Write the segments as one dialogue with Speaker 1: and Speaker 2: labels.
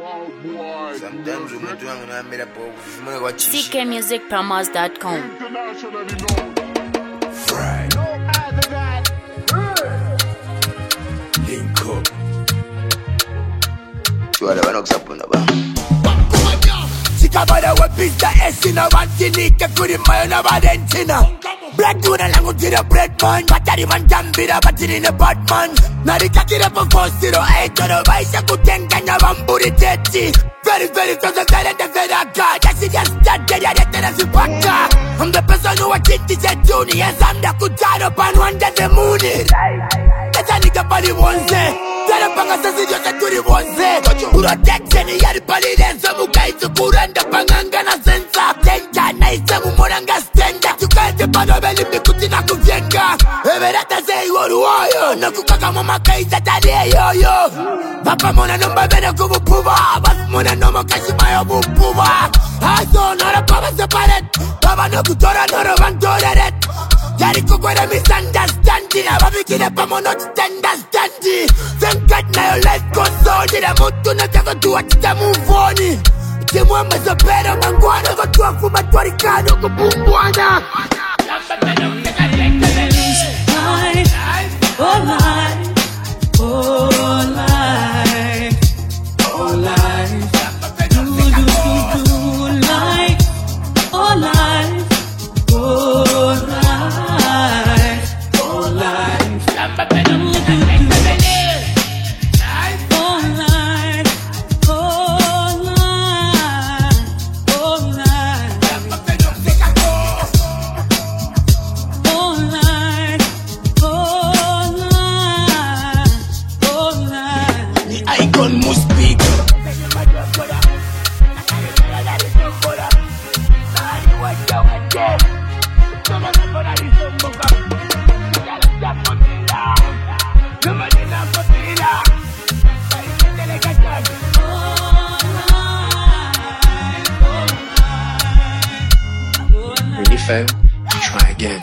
Speaker 1: Sometimes when I'm doing I made up of
Speaker 2: ckmusicpromos.com.
Speaker 1: Friday. Link up. Tu vas là-bas, ça prend là-bas.
Speaker 3: Sikabada we pista esina wantinika kuri mayo na Valentina. Bread tuna langu tira bread man. Batari man jambira batiri ne Batman. Narikakira po 408 oro baisha kutenga na bamburi teti. Very close and silent and very hard. That's it, just that day I did as a baka. I'm the person who watched this at juniors. I'm the good time up and one that the moon is. That's a nigga body one day. Tell a baka says it just a good one day. Protection, he had a body then some guys to put on the banganga na sense of danger. Nice, some moranga stand up. You can't depend on belly, the kutina kufienga. Ever that I say, what do I? No kukaka mama kaisa tade yo. Papa mona number bena kubu puba. Bas mona no more cash my own puba. I saw not a papa separate. Papa no kutora no rovan tolerate. Yari kukwara misunderstanding. I'm making up a not understanding. Thank God now your life goes on. Did I move to not ever do what you move on? Timu ambazo pera mangwana Vatua fuma tuarikano kubumbwana.
Speaker 4: When you fail, you try again.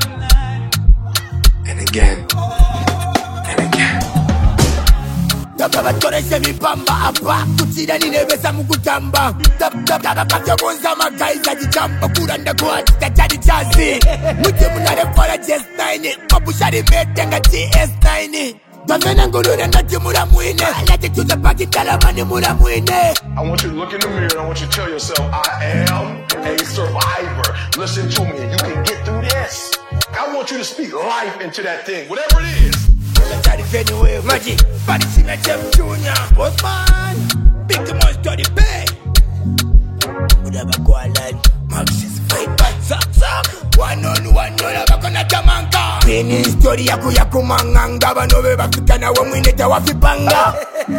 Speaker 4: And again. And again.
Speaker 3: Tabatorese mipamba apa kutira ninebesa mukutamba tabakavya bonza magaiza jichamba kuranda kuatita chadi chazi muti munare fara GS9 mabushari metenga GS9 Damena ngurune ndati mura mwine Lete tuza paki talamani mura mwine.
Speaker 5: I want you to look in the mirror and I want you to tell yourself, I am a survivor. Listen to me and you can get through this. I want you to speak life into that thing, whatever it is.
Speaker 3: Anyway, Magic, Paris Mathem Junior, Bossman, Big Monster to the pay. Whatever go alive, Maxis fight back, suck. One on one, no lava gonna tamanga. Pini story yaku manganga, banove bakutana wa mwineta wa fipanga.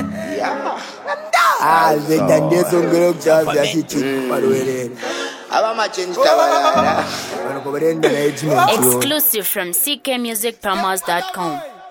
Speaker 3: Ah, zendande songero chazi ya chichi, paruere.
Speaker 2: Exclusive from ckmusicpromos.com.